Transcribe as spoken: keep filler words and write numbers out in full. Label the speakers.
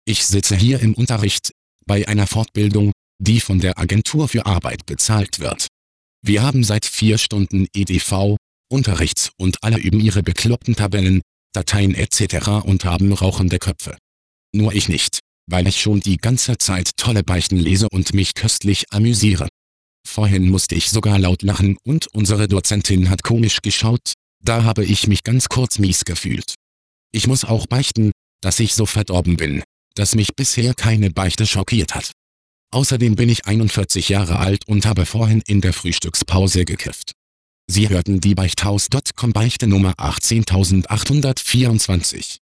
Speaker 1: Ich sitze hier im Unterricht, bei einer Fortbildung, die von der Agentur für Arbeit bezahlt wird. Wir haben seit vier Stunden E D V, Unterrichts und alle üben ihre bekloppten Tabellen, Dateien et cetera und haben rauchende Köpfe. Nur ich nicht, weil ich schon die ganze Zeit tolle Beichten lese und mich köstlich amüsiere. Vorhin musste ich sogar laut lachen und unsere Dozentin hat komisch geschaut, da habe ich mich ganz kurz mies gefühlt. Ich muss auch beichten, dass ich so verdorben bin, dass mich bisher keine Beichte schockiert hat. Außerdem bin ich einundvierzig Jahre alt und habe vorhin in der Frühstückspause gekifft. Sie hörten die Beichthaus Punkt com Beichte Nummer achtzehntausendachthundertvierundzwanzig.